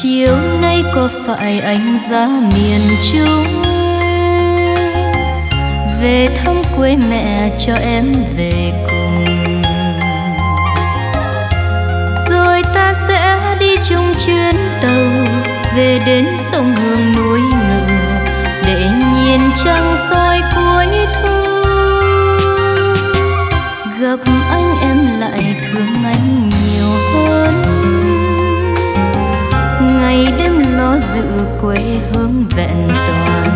Chiều nay có phải anh ra miền Trung về thăm quê mẹ cho em về cùng, rồi ta sẽ đi chung chuyến tàu về đến sông Hương núi Ngự để nhìn trăng soi cuối thu. Gặp anh em lại thương anh nhiều hơn, ngày đêm lo giữ quê hương vẹn toàn.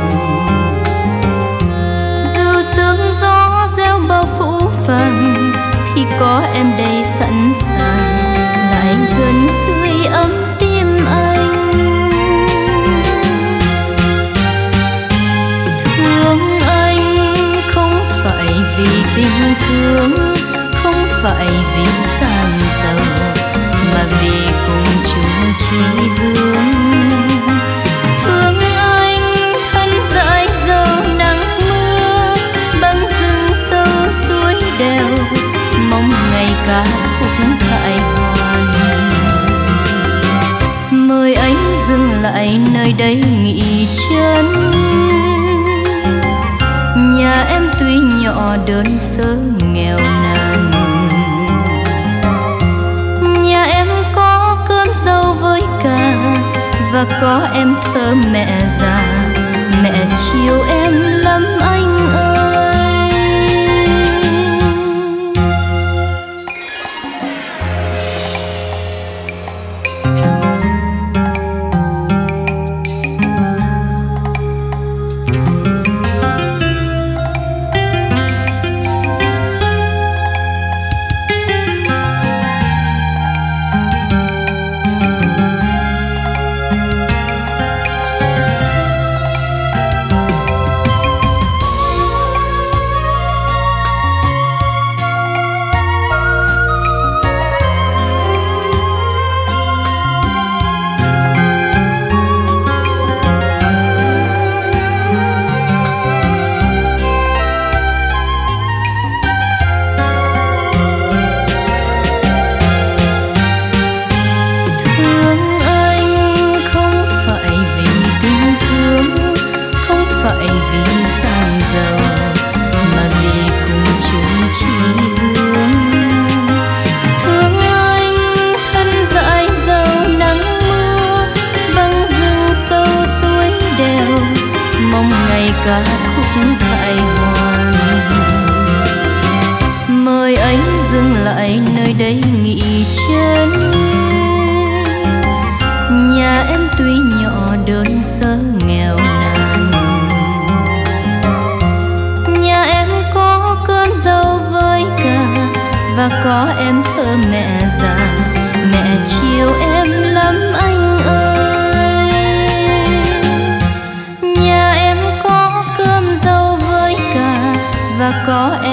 Dù sương gió gieo bao phủ phàng thì có em đây sẵn sàng lại gần sưởi ấm tim anh. Thương anh không phải vì tình thương, không phải vì sang giàu, mà vì cùng chung chí hướng. Thương anh thân dãi dầu nắng mưa, băng rừng sâu suối đèo, mong ngày ca khúc khải hoàn. Mời anh dừng lại nơi đây nghỉ chân, nhà em tuy nhỏ đơn sơ nghèo nàn. Nhà em có cơm rau với cà và có em thơ mẹ già, mẹ chiều em lắm anh ơi. Ca khúc khải hoàn. Mời anh dừng lại nơi đây nghỉ chân, nhà em tuy nhỏ đơn sơ nghèo nàn. Nhà em có cơm rau với cà và có em thơ mẹ già, mẹ chiều em lắm anh ơi. Nhà em có cơm rau với cà và có em